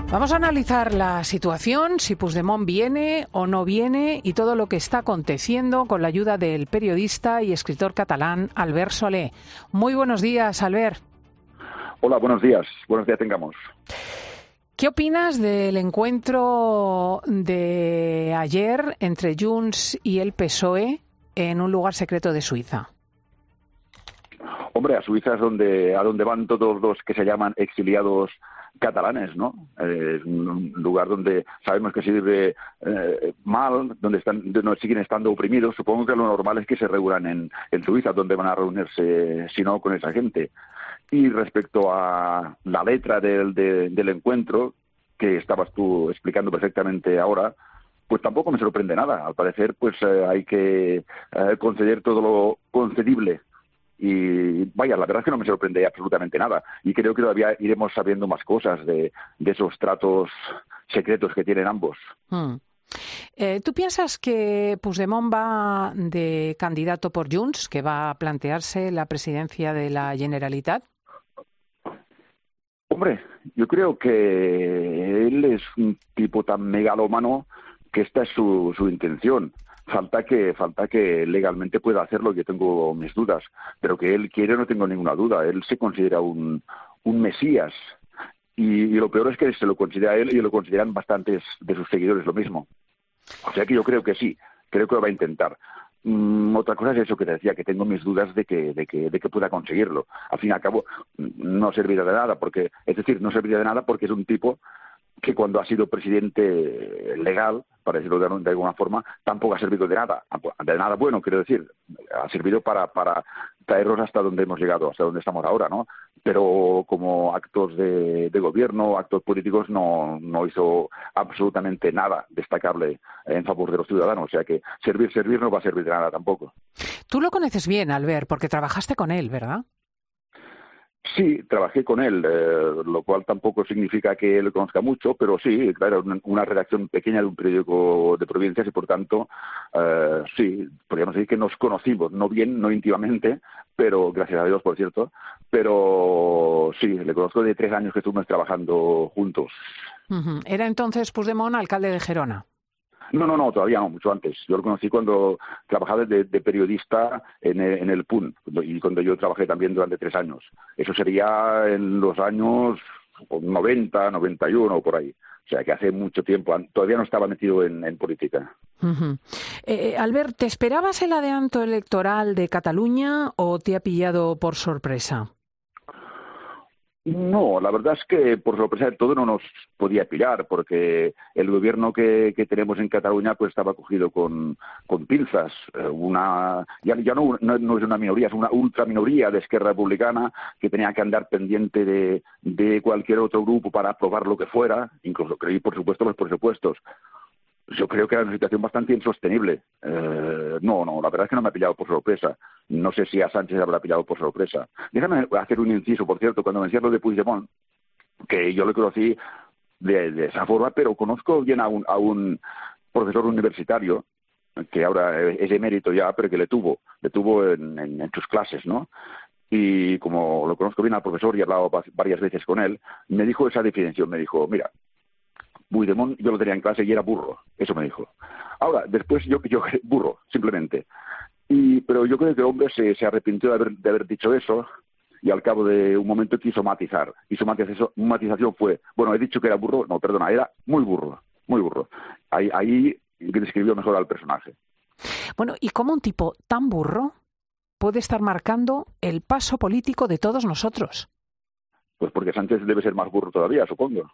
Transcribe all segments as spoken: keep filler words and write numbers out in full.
Vamos a analizar la situación, si Puigdemont viene o no viene y todo lo que está aconteciendo con la ayuda del periodista y escritor catalán Albert Soler. Muy buenos días, Albert. Hola, buenos días. Buenos días tengamos. ¿Qué opinas del encuentro de ayer entre Junts y el P S O E en un lugar secreto de Suiza? Hombre, a Suiza es donde, a donde van todos los que se llaman exiliados catalanes, ¿no? Eh, es un lugar donde sabemos que se vive eh, mal, donde están, donde siguen estando oprimidos. Supongo que lo normal es que se reúnan en, en Suiza, donde van a reunirse, si no, con esa gente. Y respecto a la letra del, de, del encuentro, que estabas tú explicando perfectamente ahora, pues tampoco me sorprende nada. Al parecer, pues eh, hay que eh, conceder todo lo concedible. Y vaya, la verdad es que no me sorprende absolutamente nada. Y creo que todavía iremos sabiendo más cosas de, de esos tratos secretos que tienen ambos. Hmm. Eh, ¿Tú piensas que Puigdemont va de candidato por Junts, que va a plantearse la presidencia de la Generalitat? Hombre, yo creo que él es un tipo tan megalómano que esta es su, su intención. Falta que falta que legalmente pueda hacerlo, yo tengo mis dudas, pero que él quiere no tengo ninguna duda. Él se considera un, un mesías y, y lo peor es que se lo considera él y lo consideran bastantes de sus seguidores lo mismo. O sea que yo creo que sí, creo que lo va a intentar. Mm, otra cosa es eso que te decía, que tengo mis dudas de que, de que, de que pueda conseguirlo. Al fin y al cabo, no servirá de nada, porque, es decir, no servirá de nada porque es un tipo que cuando ha sido presidente legal, para decirlo de, de alguna forma, tampoco ha servido de nada, de nada bueno, quiero decir, ha servido para, para traernos hasta donde hemos llegado, hasta donde estamos ahora, ¿no? Pero como actos de, de gobierno, actos políticos, no, no hizo absolutamente nada destacable en favor de los ciudadanos, o sea que servir, servir no va a servir de nada tampoco. Tú lo conoces bien, Albert, porque trabajaste con él, ¿verdad? Sí, trabajé con él, eh, lo cual tampoco significa que lo conozca mucho, pero sí, claro, una, una redacción pequeña de un periódico de provincias y por tanto, eh, sí, podríamos decir que nos conocimos, no bien, no íntimamente, pero gracias a Dios, por cierto, pero sí, le conozco de tres años que estuvimos trabajando juntos. Uh-huh. ¿Era entonces Puigdemont alcalde de Gerona? No, no, no, todavía no, mucho antes. Yo lo conocí cuando trabajaba de, de periodista en el, en el P U N y cuando yo trabajé también durante tres años. Eso sería en los años noventa, noventa y uno, por ahí. O sea, que hace mucho tiempo. Todavía no estaba metido en, en política. Uh-huh. eh, Albert, ¿te esperabas el adelanto electoral de Cataluña o te ha pillado por sorpresa? No, la verdad es que por sorpresa de todo no nos podía pillar, porque el gobierno que, que tenemos en Cataluña pues estaba cogido con, con pinzas. Una, ya ya no, no, no es una minoría, es una ultraminoría de Esquerra Republicana que tenía que andar pendiente de, de cualquier otro grupo para aprobar lo que fuera, incluso creí por supuesto los presupuestos. Yo creo que era una situación bastante insostenible. Eh, no, no, la verdad es que no me ha pillado por sorpresa. No sé si a Sánchez habrá pillado por sorpresa. Déjame hacer un inciso, por cierto, cuando me decías lo de Puigdemont, que yo lo conocí de, de esa forma, pero conozco bien a un, a un profesor universitario, que ahora es emérito ya, pero que le tuvo, le tuvo en, en, en sus clases, ¿no? Y como lo conozco bien al profesor y he hablado varias veces con él, me dijo esa definición, me dijo, mira, Puigdemont yo lo tenía en clase y era burro, eso me dijo. Ahora, después yo, yo burro, simplemente. Y, pero yo creo que el hombre se, se arrepintió de haber, de haber dicho eso y al cabo de un momento quiso matizar. Y su matización, matización fue, bueno, he dicho que era burro, no, perdona, era muy burro, muy burro. Ahí, ahí describió mejor al personaje. Bueno, ¿y cómo un tipo tan burro puede estar marcando el paso político de todos nosotros? Pues porque Sánchez debe ser más burro todavía, supongo.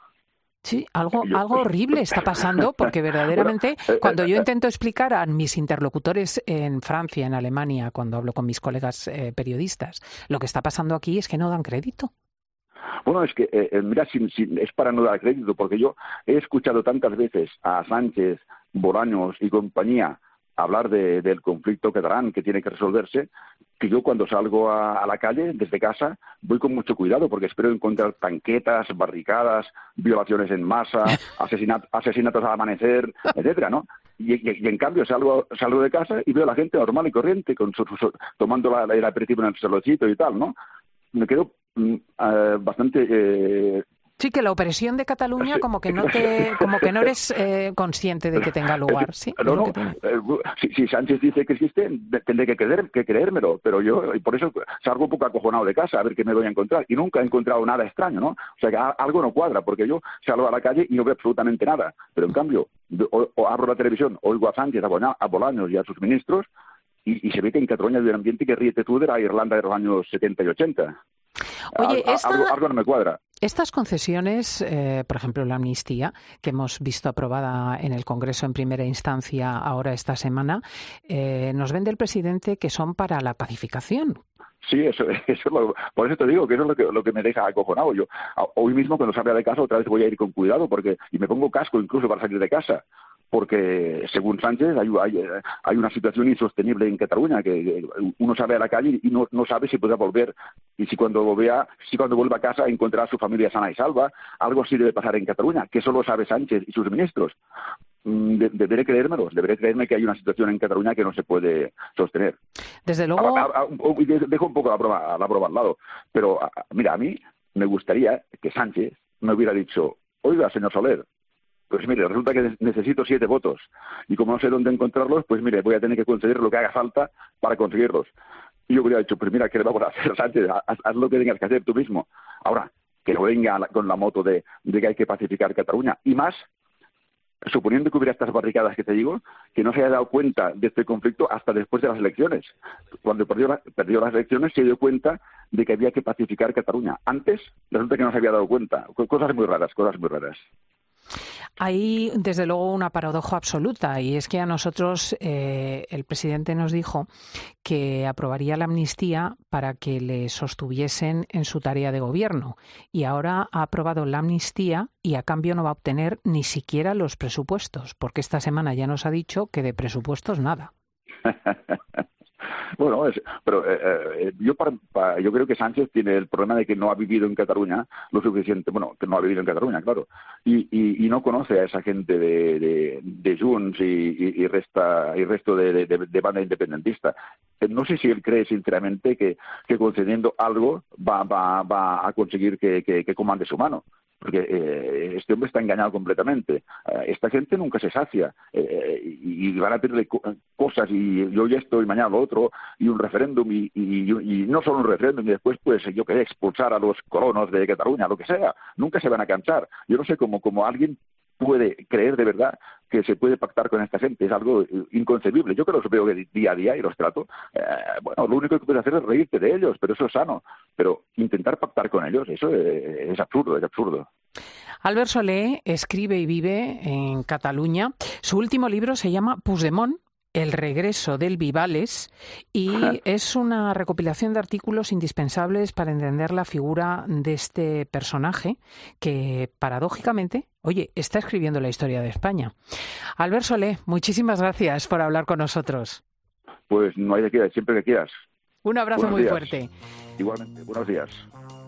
Sí, algo, Yo, algo horrible está pasando porque verdaderamente bueno, eh, cuando eh, yo eh, intento explicar a mis interlocutores en Francia, en Alemania, cuando hablo con mis colegas eh, periodistas, lo que está pasando aquí es que no dan crédito. Bueno, es que, eh, mira, sin, sin, es para no dar crédito, porque yo he escuchado tantas veces a Sánchez, Bolaños y compañía hablar de, del conflicto catalán que tiene que resolverse, que yo cuando salgo a, a la calle, desde casa, voy con mucho cuidado porque espero encontrar tanquetas, barricadas, violaciones en masa, asesinat, asesinatos al amanecer, etcétera, ¿no? Y, y, y en cambio salgo, salgo de casa y veo a la gente normal y corriente, con su, su, tomando la, el aperitivo en el solocito y tal, ¿no? Me quedo mm, uh, bastante... Eh, Sí, que la opresión de Cataluña como que no te, como que no eres eh, consciente de que tenga lugar. Sí, no, no. Eh, si, si Sánchez dice que existe, tendré que, creer, que creérmelo, pero yo, y por eso salgo un poco acojonado de casa a ver qué me voy a encontrar. Y nunca he encontrado nada extraño, ¿no? O sea, que algo no cuadra, porque yo salgo a la calle y no veo absolutamente nada. Pero en cambio, o, o abro la televisión, oigo a Sánchez, a Bolaños y a sus ministros, y, y se ve que en Cataluña hay un ambiente que ríete tú de la Irlanda de los años setenta y ochenta. Oye, esta, algo, algo no me cuadra. Estas concesiones, eh, por ejemplo, la amnistía, que hemos visto aprobada en el Congreso en primera instancia ahora esta semana, eh, nos vende el presidente que son para la pacificación. Sí, eso, eso lo, por eso te digo que eso es lo que, lo que me deja acojonado. Yo hoy mismo cuando salga de casa otra vez voy a ir con cuidado porque y me pongo casco incluso para salir de casa. Porque, según Sánchez, hay, hay, hay una situación insostenible en Cataluña, que uno sale a la calle y no, no sabe si podrá volver, y si cuando, vea, si cuando vuelva a casa encontrará a su familia sana y salva. Algo así debe pasar en Cataluña, que solo sabe Sánchez y sus ministros. De, deberé creérmelo, deberé creerme que hay una situación en Cataluña que no se puede sostener. Desde luego... A, a, a, dejo un poco la broma, la broma al lado, pero a, mira, a mí me gustaría que Sánchez me hubiera dicho, oiga, señor Soler, pues mire, resulta que necesito siete votos y como no sé dónde encontrarlos, pues mire, voy a tener que conseguir lo que haga falta para conseguirlos. Y yo hubiera dicho, pues mira, ¿qué le vamos a hacer, Sánchez? Haz, haz lo que tengas que hacer tú mismo. Ahora, que no venga con la moto de, de que hay que pacificar Cataluña. Y más, suponiendo que hubiera estas barricadas que te digo, que no se haya dado cuenta de este conflicto hasta después de las elecciones. Cuando perdió, la, perdió las elecciones se dio cuenta de que había que pacificar Cataluña. Antes, resulta que no se había dado cuenta. Cosas muy raras, cosas muy raras. Hay, desde luego, una paradoja absoluta, y es que a nosotros eh, el presidente nos dijo que aprobaría la amnistía para que le sostuviesen en su tarea de gobierno, y ahora ha aprobado la amnistía y a cambio no va a obtener ni siquiera los presupuestos, porque esta semana ya nos ha dicho que de presupuestos nada. Bueno, es, pero eh, eh, yo para, para, yo creo que Sánchez tiene el problema de que no ha vivido en Cataluña lo suficiente, bueno, que no ha vivido en Cataluña, claro, y, y, y no conoce a esa gente de, de, de Junts y, y, y, resta, y resto de, de, de banda independentista. No sé si él cree sinceramente que, que concediendo algo va, va, va a conseguir que, que, que comande su mano. Porque eh, este hombre está engañado completamente. Eh, esta gente nunca se sacia eh, y, y van a pedirle co cosas y yo ya esto y mañana lo otro y un referéndum y, y, y no solo un referéndum y después pues yo quería expulsar a los colonos de Cataluña, lo que sea. Nunca se van a cansar. Yo no sé cómo, cómo alguien puede creer de verdad que se puede pactar con esta gente. Es algo inconcebible. Yo que los veo día a día y los trato. Eh, bueno, lo único que puedes hacer es reírte de ellos, pero eso es sano. Pero intentar pactar con ellos, eso es, es absurdo, es absurdo. Albert Soler escribe y vive en Cataluña. Su último libro se llama Puigdemont, El regreso del Vivales, y es una recopilación de artículos indispensables para entender la figura de este personaje que, paradójicamente, oye, está escribiendo la historia de España. Albert Soler, muchísimas gracias por hablar con nosotros. Pues no hay de qué, siempre que quieras. Un abrazo Buenos muy días. fuerte. Igualmente, buenos días.